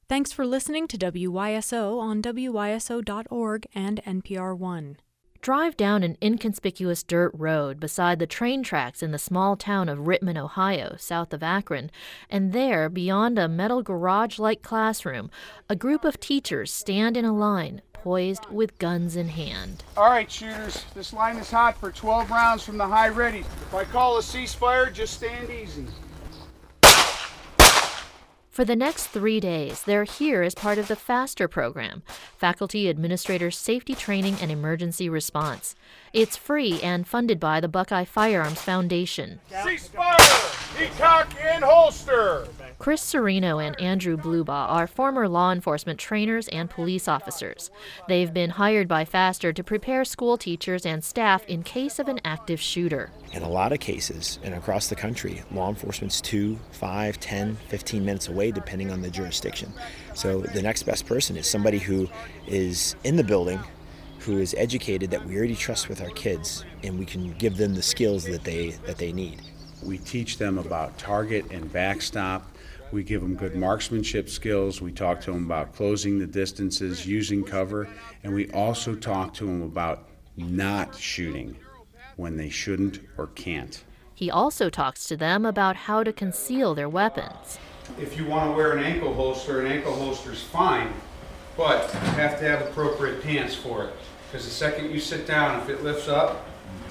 Thanks for listening to WYSO on WYSO.org and NPR One. Drive down an inconspicuous dirt road beside the train tracks in the small town of Rittman, Ohio, south of Akron, and there, beyond a metal garage-like classroom, a group of teachers stand in a line, poised with guns in hand. All right, shooters, this line is hot for 12 rounds from the high ready. If I call a ceasefire, just stand easy. For the next 3 days, they're here as part of the FASTER program, Faculty Administrator Safety Training and Emergency Response. It's free and funded by the Buckeye Firearms Foundation. Ceasefire! Decock and holster! Chris Serino and Andrew Blubaugh are former law enforcement trainers and police officers. They've been hired by FASTER to prepare school teachers and staff in case of an active shooter. In a lot of cases, and across the country, law enforcement's 2, 5, 10, 15 minutes away, depending on the jurisdiction. So the next best person is somebody who is in the building, who is educated, that we already trust with our kids, and we can give them the skills that they need. We teach them about target and backstop. We give them good marksmanship skills. We talk to them about closing the distances, using cover, and we also talk to them about not shooting when they shouldn't or can't. He also talks to them about how to conceal their weapons. If you want to wear an ankle holster's fine, but you have to have appropriate pants for it. Because the second you sit down, if it lifts up,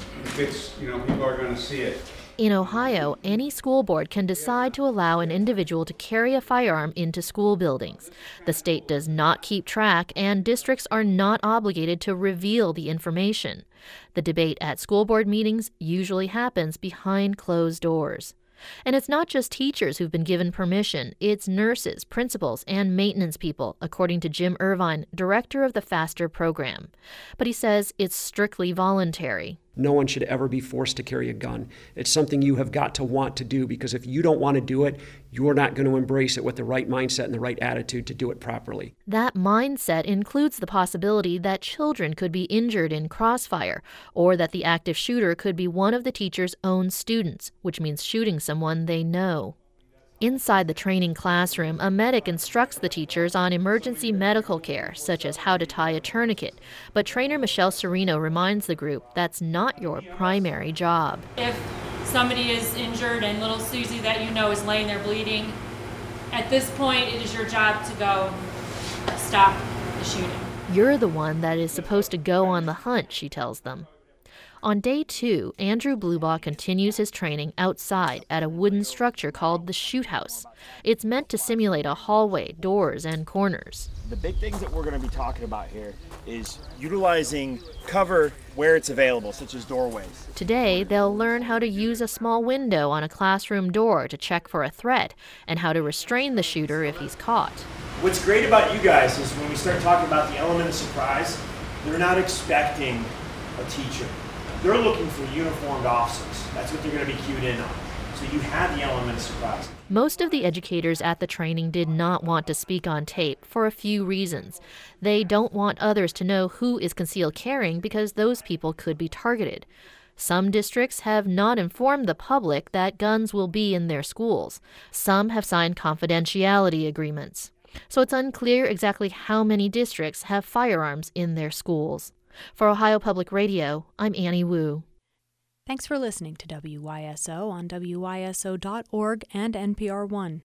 people are going to see it. In Ohio, any school board can decide to allow an individual to carry a firearm into school buildings. The state does not keep track, and districts are not obligated to reveal the information. The debate at school board meetings usually happens behind closed doors. And it's not just teachers who've been given permission. It's nurses, principals, and maintenance people, according to Jim Irvine, director of the FASTER program. But he says it's strictly voluntary. No one should ever be forced to carry a gun. It's something you have got to want to do, because if you don't want to do it, you're not going to embrace it with the right mindset and the right attitude to do it properly. That mindset includes the possibility that children could be injured in crossfire, or that the active shooter could be one of the teacher's own students, which means shooting someone they know. Inside the training classroom, a medic instructs the teachers on emergency medical care, such as how to tie a tourniquet. But trainer Michelle Serino reminds the group that's not your primary job. If somebody is injured and little Susie that you know is laying there bleeding, at this point it is your job to go stop the shooting. You're the one that is supposed to go on the hunt, she tells them. On day 2, Andrew Blubaugh continues his training outside at a wooden structure called the Shoot House. It's meant to simulate a hallway, doors, and corners. The big things that we're going to be talking about here is utilizing cover where it's available, such as doorways. Today, they'll learn how to use a small window on a classroom door to check for a threat, and how to restrain the shooter if he's caught. What's great about you guys is when we start talking about the element of surprise, they're not expecting a teacher. They're looking for uniformed officers. That's what they're going to be cued in on. So you have the element of surprise. Most of the educators at the training did not want to speak on tape for a few reasons. They don't want others to know who is concealed carrying because those people could be targeted. Some districts have not informed the public that guns will be in their schools. Some have signed confidentiality agreements. So it's unclear exactly how many districts have firearms in their schools. For Ohio Public Radio, I'm Annie Wu. Thanks for listening to WYSO on WYSO.org and NPR One.